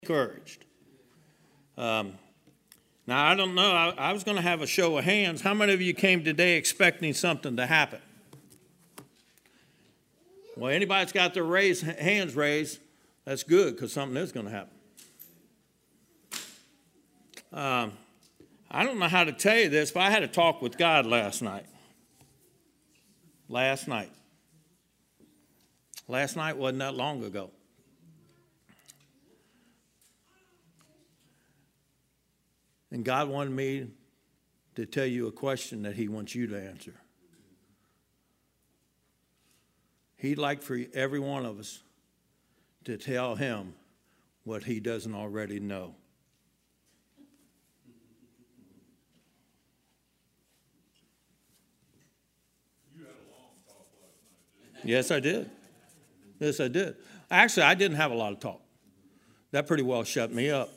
Encouraged. Now, I don't know. I was going to have a show of hands. How many of you came today expecting something to happen? Well, anybody that's got their hands raised, that's good because something is going to happen. I don't know how to tell you this, but I had a talk with God last night. Last night wasn't that long ago. And God wanted me to tell you a question that he wants you to answer. He'd like for every one of us to tell him what he doesn't already know. You had a long talk last night, didn't you? Yes, I did. Yes, I did. Actually, I didn't have a lot of talk. That pretty well shut me up.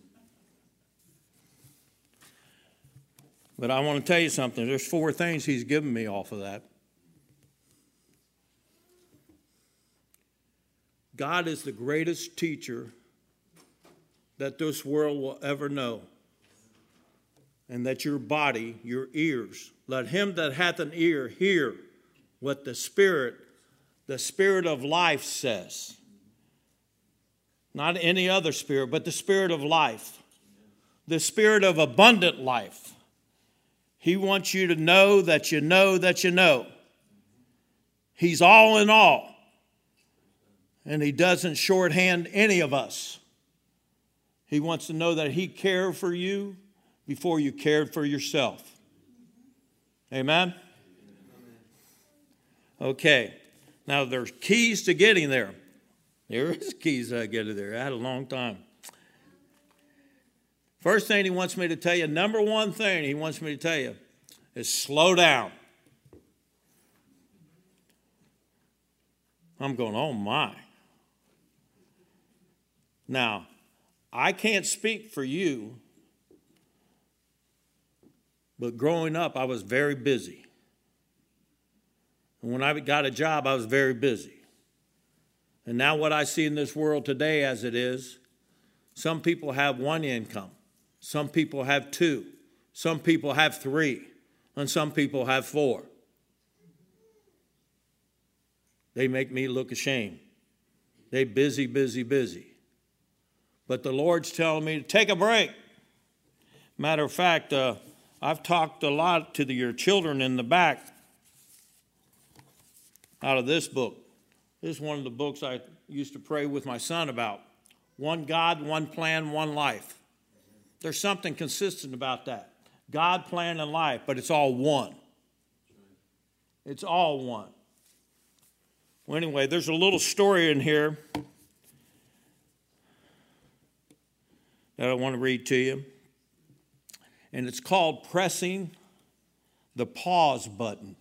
But I want to tell you something. There's 4 things he's given me off of that. God is the greatest teacher that this world will ever know. And that your body, your ears, let him that hath an ear hear what the Spirit of life says. Not any other spirit, but the Spirit of life. The Spirit of abundant life. He wants you to know that you know that you know. He's all in all. And he doesn't shorthand any of us. He wants to know that he cared for you before you cared for yourself. Amen? Okay. Now there's keys to getting there. There is keys to getting there. I had a long time. First thing he wants me to tell you, number one thing he wants me to tell you is slow down. I'm going, oh my. Now, I can't speak for you, but growing up, I was very busy. And when I got a job, I was very busy. And now what I see in this world today as it is, some people have 1 income. Some people have 2. Some people have 3. And some people have 4. They make me look ashamed. They busy. But the Lord's telling me to take a break. Matter of fact, I've talked a lot to your children in the back out of this book. This is one of the books I used to pray with my son about. One God, one plan, one life. There's something consistent about that. God, plan, and life, but it's all one. It's all one. Well, anyway, there's a little story in here that I want to read to you. And it's called Pressing the Pause Button.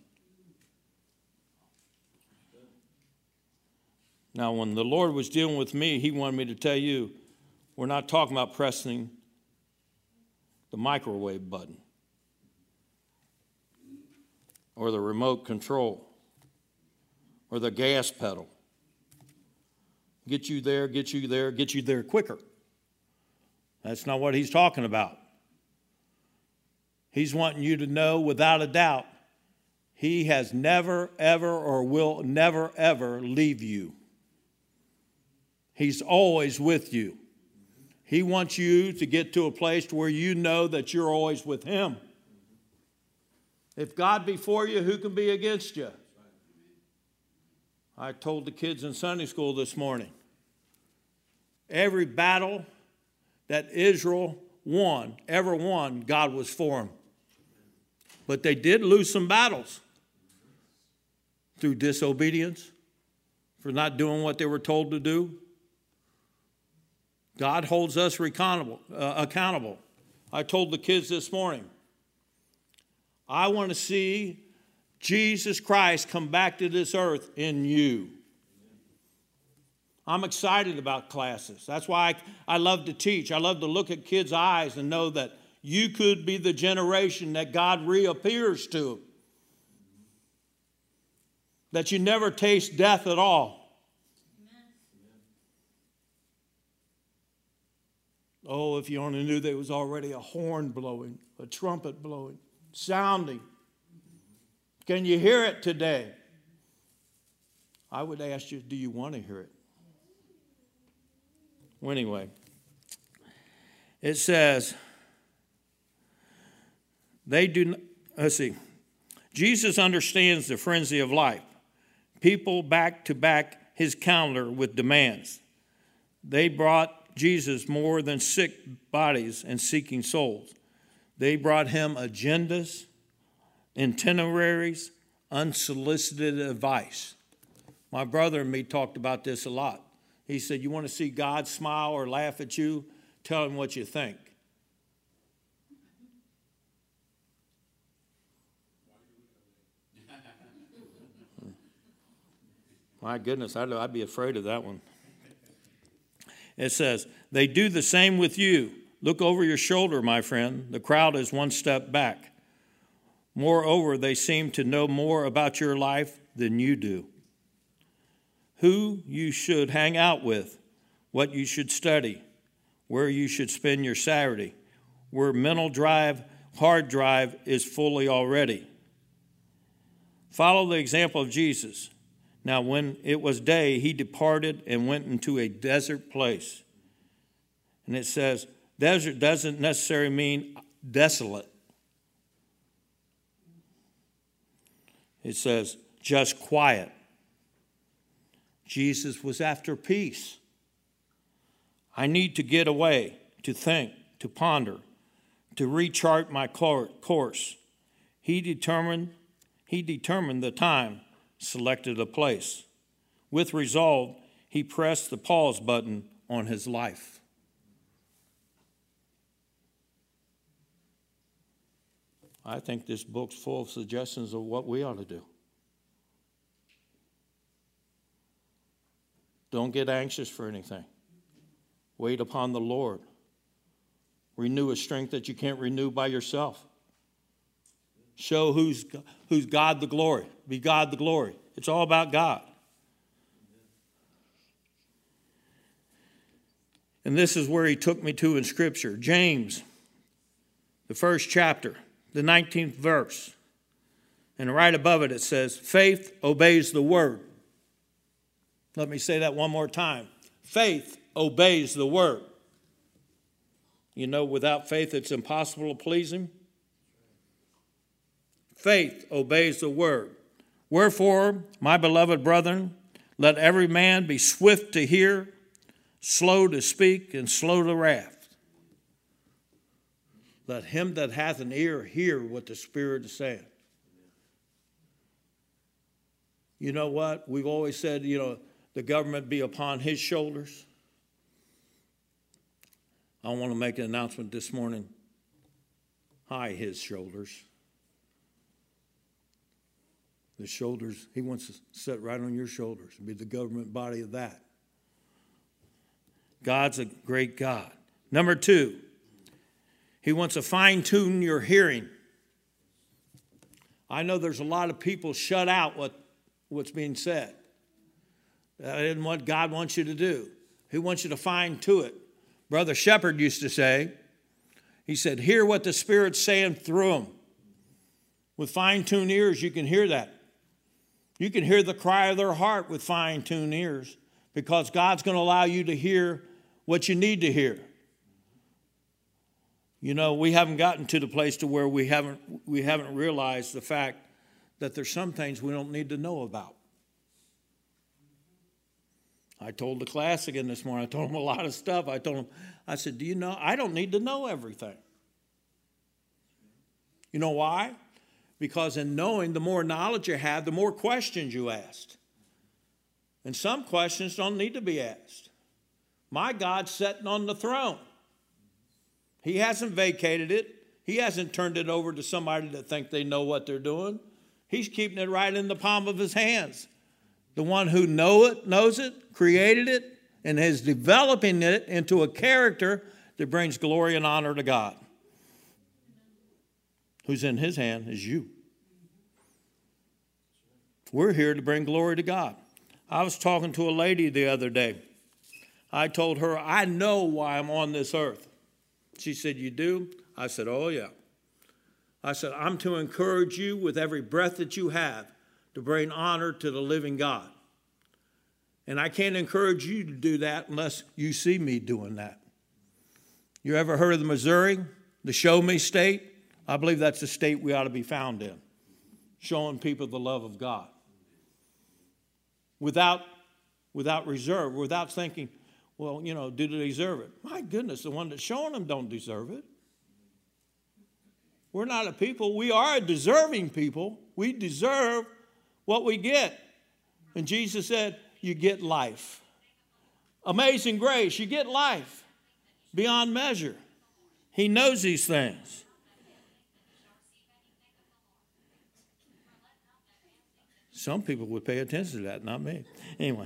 Now, when the Lord was dealing with me, he wanted me to tell you, we're not talking about pressing the microwave button or the remote control or the gas pedal. Get you there quicker. That's not what he's talking about. He's wanting you to know without a doubt, he has never, ever, or will never, ever leave you. He's always with you. He wants you to get to a place where you know that you're always with him. If God be for you, who can be against you? I told the kids in Sunday school this morning, every battle that Israel ever won, God was for them. But they did lose some battles through disobedience, for not doing what they were told to do. God holds us accountable. I told the kids this morning, I want to see Jesus Christ come back to this earth in you. I'm excited about classes. That's why I love to teach. I love to look at kids' eyes and know that you could be the generation that God reappears to. That you never taste death at all. Oh, if you only knew there was already a horn blowing, a trumpet blowing, sounding. Can you hear it today? I would ask you, do you want to hear it? Well, anyway, it says, Jesus understands the frenzy of life. People back to back his calendar with demands. They brought Jesus more than sick bodies and seeking souls. They brought him agendas, itineraries, unsolicited advice. My brother and me talked about this a lot. He said, you want to see God smile or laugh at you? Tell him what you think. My goodness, I'd be afraid of that one. It says, they do the same with you. Look over your shoulder, my friend. The crowd is one step back. Moreover, they seem to know more about your life than you do. Who you should hang out with, what you should study, where you should spend your Saturday, where mental drive, hard drive is fully already. Follow the example of Jesus. Now, when it was day, he departed and went into a desert place. And it says, desert doesn't necessarily mean desolate. It says, just quiet. Jesus was after peace. I need to get away, to think, to ponder, to rechart my course. He determined the time, selected a place. With resolve, he pressed the pause button on his life. I think this book's full of suggestions of what we ought to do. Don't get anxious for anything. Wait upon the Lord. Renew a strength that you can't renew by yourself. Show who's God the glory. Be God the glory. It's all about God. And this is where he took me to in Scripture. James, the first chapter, the 19th verse. And right above it, it says, faith obeys the word. Let me say that one more time. Faith obeys the word. You know, without faith, it's impossible to please him. Faith obeys the word. Wherefore, my beloved brethren, let every man be swift to hear, slow to speak, and slow to wrath. Let him that hath an ear hear what the Spirit is saying. You know what? We've always said, the government be upon his shoulders. I want to make an announcement this morning. High his shoulders. The shoulders, he wants to sit right on your shoulders and be the government body of that. God's a great God. Number 2, he wants to fine-tune your hearing. I know there's a lot of people shut out what's being said. That isn't what God wants you to do. He wants you to fine-tune it. Brother Shepherd used to say, he said, hear what the Spirit's saying through them. With fine-tuned ears, you can hear that. You can hear the cry of their heart with fine-tuned ears because God's going to allow you to hear what you need to hear. We haven't gotten to the place to where we haven't realized the fact that there's some things we don't need to know about. I told the class again this morning, I told them a lot of stuff. I said, do you know, I don't need to know everything. You know why? Because in knowing, the more knowledge you have, the more questions you ask. And some questions don't need to be asked. My God's sitting on the throne. He hasn't vacated it. He hasn't turned it over to somebody that think they know what they're doing. He's keeping it right in the palm of his hands. The one who knows it, created it, and is developing it into a character that brings glory and honor to God. Who's in his hand is you. We're here to bring glory to God. I was talking to a lady the other day. I told her, I know why I'm on this earth. She said, you do? I said, oh, yeah. I said, I'm to encourage you with every breath that you have to bring honor to the living God. And I can't encourage you to do that unless you see me doing that. You ever heard of the Missouri, the Show Me State? I believe that's the state we ought to be found in, showing people the love of God. Without reserve, without thinking, well, you know, do they deserve it? My goodness, the one that's showing them don't deserve it. We're not a people. We are a deserving people. We deserve what we get. And Jesus said, you get life. Amazing grace, you get life beyond measure. He knows these things. Some people would pay attention to that, not me. Anyway.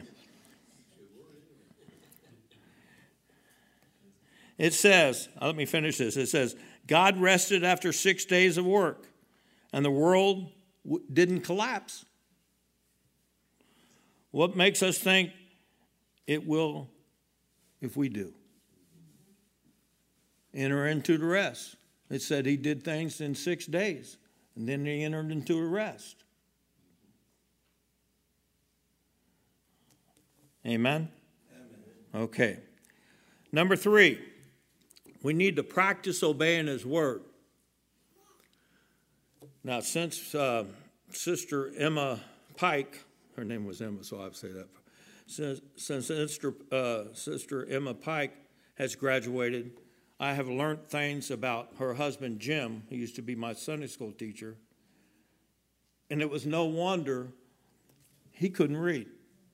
It says, let me finish this. It says, God rested after 6 days of work, and the world didn't collapse. What makes us think it will if we do? Enter into the rest. It said he did things in 6 days, and then he entered into the rest. Amen? Amen. Okay. Number 3, we need to practice obeying his word. Now, since Sister Emma Pike, her name was Emma, so I have to say that. Since Sister Emma Pike has graduated, I have learned things about her husband, Jim. He used to be my Sunday school teacher. And it was no wonder he couldn't read.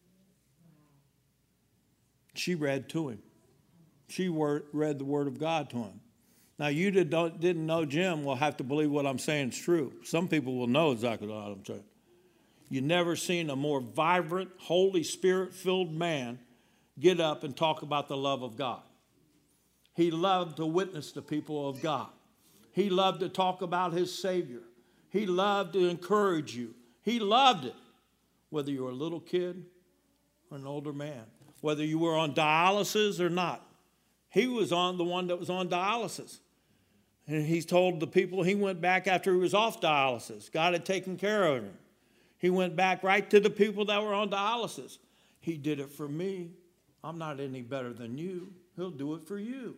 She read to him. She read the Word of God to him. Now, you didn't know Jim will have to believe what I'm saying is true. Some people will know exactly what I'm saying. You've never seen a more vibrant, Holy Spirit-filled man get up and talk about the love of God. He loved to witness to people of God. He loved to talk about his Savior. He loved to encourage you. He loved it, whether you were a little kid or an older man, whether you were on dialysis or not. He was on the one that was on dialysis. And he told the people he went back after he was off dialysis. God had taken care of him. He went back right to the people that were on dialysis. He did it for me. I'm not any better than you. He'll do it for you.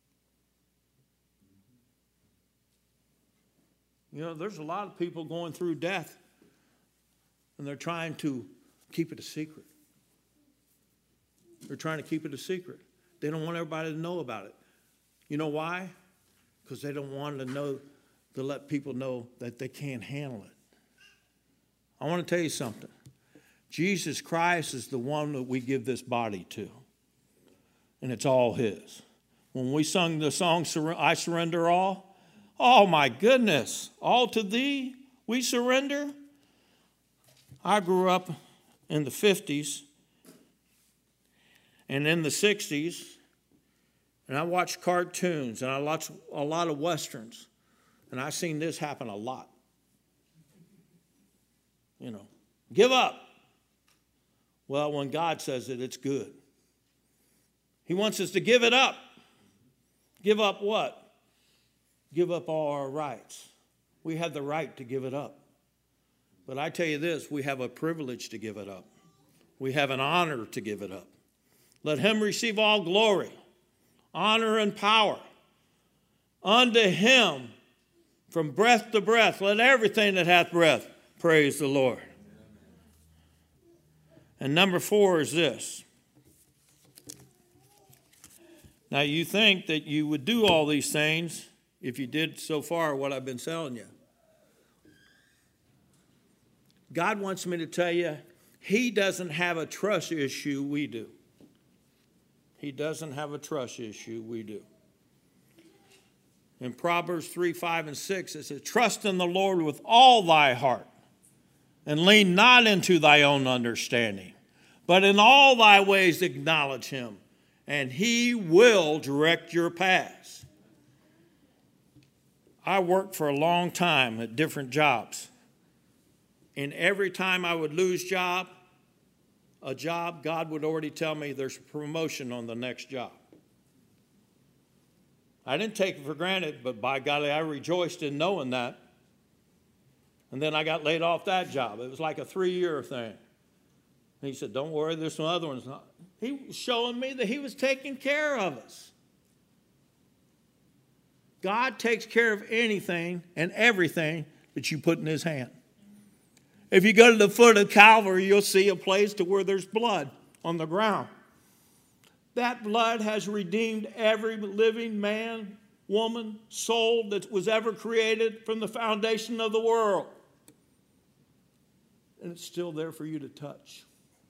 You know, there's a lot of people going through death, and they're trying to keep it a secret. They're trying to keep it a secret. They don't want everybody to know about it. You know why? Because they don't want to let people know that they can't handle it. I want to tell you something. Jesus Christ is the one that we give this body to. And it's all his. When we sung the song, I Surrender All, oh my goodness, all to thee we surrender. I grew up in the 50s and in the 60s, and I watched cartoons, and I watched a lot of Westerns, and I've seen this happen a lot. You know, give up. Well, when God says it, it's good. He wants us to give it up. Give up what? Give up all our rights. We have the right to give it up. But I tell you this, we have a privilege to give it up. We have an honor to give it up. Let him receive all glory, honor, and power. Unto him, from breath to breath, let everything that hath breath praise the Lord. And number 4 is this. Now, you think that you would do all these things if you did so far what I've been telling you. God wants me to tell you, he doesn't have a trust issue, we do. He doesn't have a trust issue, we do. In Proverbs 3, 5, and 6, it says, trust in the Lord with all thy heart, and lean not into thy own understanding, but in all thy ways acknowledge him, and he will direct your paths. I worked for a long time at different jobs. And every time I would lose a job, God would already tell me there's a promotion on the next job. I didn't take it for granted, but by golly, I rejoiced in knowing that. And then I got laid off that job. It was like a 3-year thing. And he said, don't worry, this other one's not. He was showing me that he was taking care of us. God takes care of anything and everything that you put in his hand. If you go to the foot of Calvary, you'll see a place to where there's blood on the ground. That blood has redeemed every living man, woman, soul that was ever created from the foundation of the world. And it's still there for you to touch.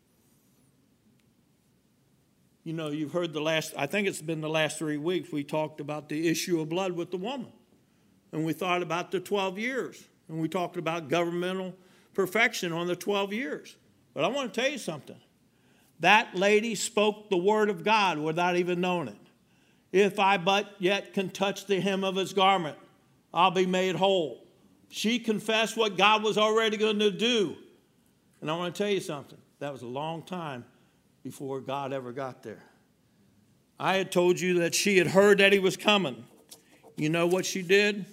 You know, you've heard I think it's been the last 3 weeks, we talked about the issue of blood with the woman. And we thought about the 12 years. And we talked about governmental perfection on the 12 years. But I want to tell you something. That lady spoke the word of God without even knowing it. If I but yet can touch the hem of his garment, I'll be made whole. She confessed what God was already going to do. And I want to tell you something. That was a long time before God ever got there. I had told you that she had heard that he was coming. You know what she did?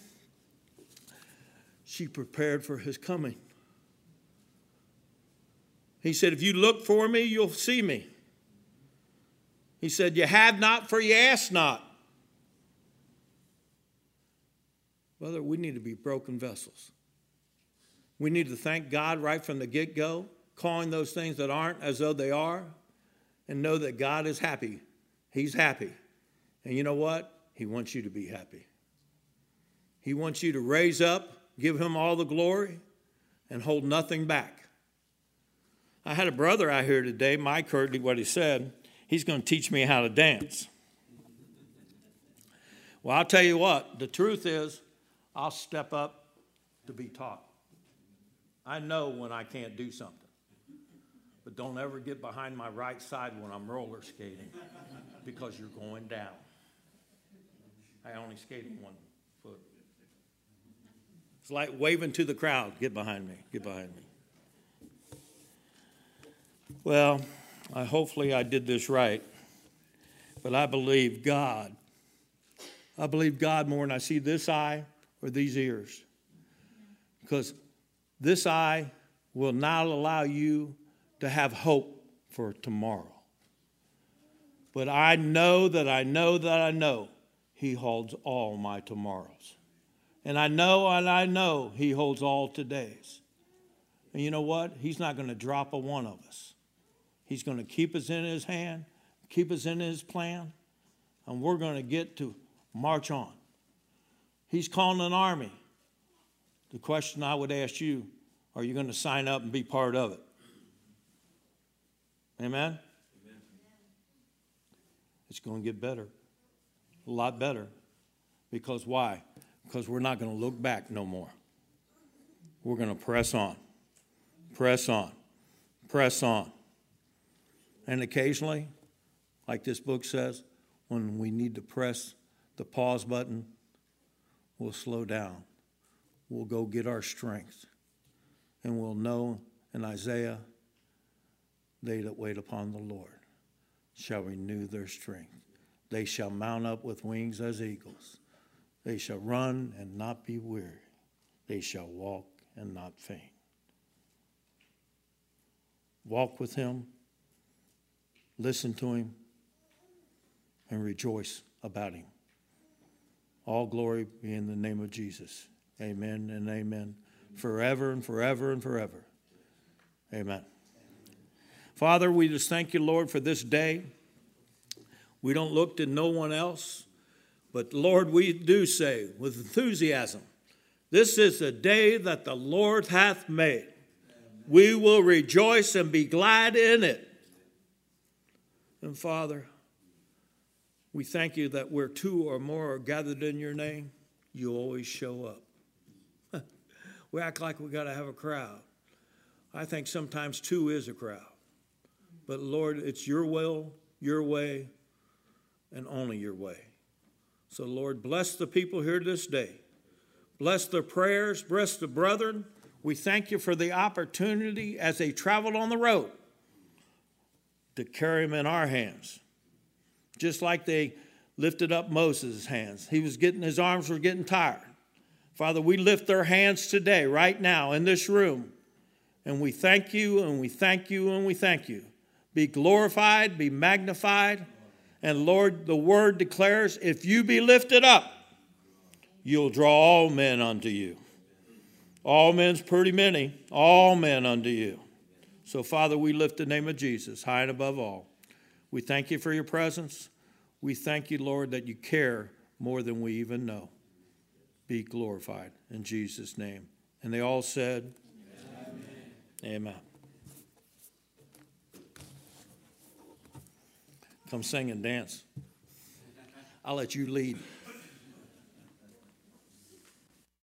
She prepared for his coming. He said, if you look for me, you'll see me. He said, you have not, for you ask not. Brother, we need to be broken vessels. We need to thank God right from the get-go, calling those things that aren't as though they are, and know that God is happy. He's happy. And you know what? He wants you to be happy. He wants you to raise up, give him all the glory, and hold nothing back. I had a brother out here today, Mike heard what he said. He's going to teach me how to dance. Well, I'll tell you what, the truth is, I'll step up to be taught. I know when I can't do something. But don't ever get behind my right side when I'm roller skating because you're going down. I only skated 1 foot. It's like waving to the crowd. Get behind me. Get behind me. Well, hopefully I did this right. But I believe God. I believe God more than I see this eye or these ears. Because this eye will not allow you to have hope for tomorrow. But I know that I know that I know he holds all my tomorrows. And I know he holds all todays. And you know what? He's not going to drop a one of us. He's going to keep us in his hand, keep us in his plan, and we're going to get to march on. He's calling an army. The question I would ask you, are you going to sign up and be part of it? Amen? Amen. It's going to get better, a lot better. Because why? Because we're not going to look back no more. We're going to press on, press on, press on. And occasionally, like this book says, when we need to press the pause button, we'll slow down. We'll go get our strength. And we'll know in Isaiah, they that wait upon the Lord shall renew their strength. They shall mount up with wings as eagles. They shall run and not be weary. They shall walk and not faint. Walk with him, listen to him, and rejoice about him. All glory be in the name of Jesus. Amen and amen. Forever and forever and forever. Amen. Father, we just thank you, Lord, for this day. We don't look to no one else, but Lord, we do say with enthusiasm, this is the day that the Lord hath made. We will rejoice and be glad in it. And Father, we thank you that where two or more are gathered in your name, you always show up. We act like we got to have a crowd. I think sometimes two is a crowd. But Lord, it's your will, your way, and only your way. So Lord, bless the people here this day. Bless their prayers, bless the brethren. We thank you for the opportunity as they traveled on the road to carry them in our hands. Just like they lifted up Moses' hands. His arms were getting tired. Father, we lift their hands today, right now, in this room. And we thank you, and we thank you, and we thank you. Be glorified, be magnified. And Lord, the word declares, if you be lifted up, you'll draw all men unto you. All men's pretty many, all men unto you. So, Father, we lift the name of Jesus high and above all. We thank you for your presence. We thank you, Lord, that you care more than we even know. Be glorified in Jesus' name. And they all said, Amen. Amen. Come sing and dance. I'll let you lead.